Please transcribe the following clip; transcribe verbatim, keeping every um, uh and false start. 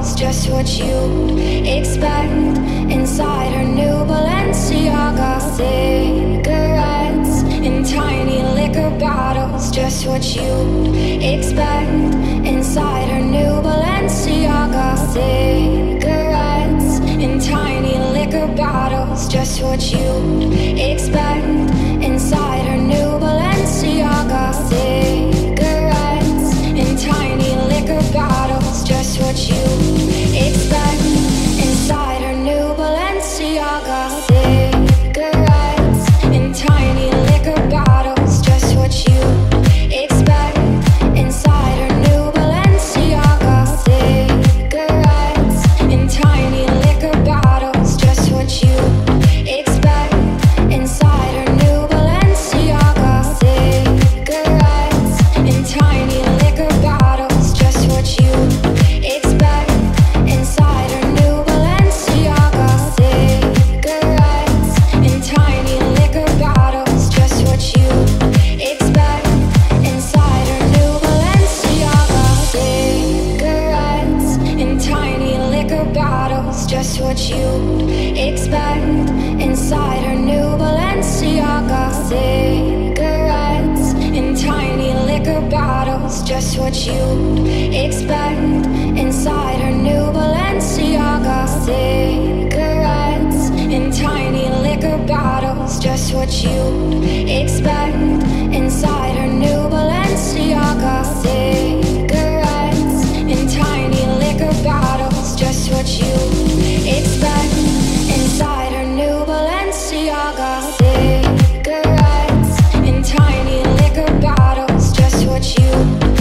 bottles, just what you'd expect. Inside her new Balenciaga, cigarettes in tiny liquor bottles, just what you'd expect. Inside her new Balenciaga, cigarettes in tiny liquor bottles, just what you'd expect. Inside her new Balenciaga, cigarettes in tiny liquor bottles, just what you expect. Inside her new Balenciaga, cigarettes in tiny liquor bottles, just what you expect. Inside her new Balenciaga, cigarettes in tiny liquor bottles, just what you expect. Inside her new Balenciaga, cigarettes in tiny liquor bottles, just what you expect. Inside her new Balenciaga, cigarettes in tiny liquor bottles, just what you expect. Inside her new Balenciaga, cigarettes in tiny liquor bottles, just what you expect. Inside her new Balenciaga, cigarettes in tiny liquor bottles, just what you expect. Inside her new Balenciaga, cigarettes in tiny liquor bottles, just what you expect. Inside her new Balenciaga, cigarettes in tiny liquor bottles, just what you expect. Inside her new Balenciaga, cigarettes in tiny liquor bottles, just what you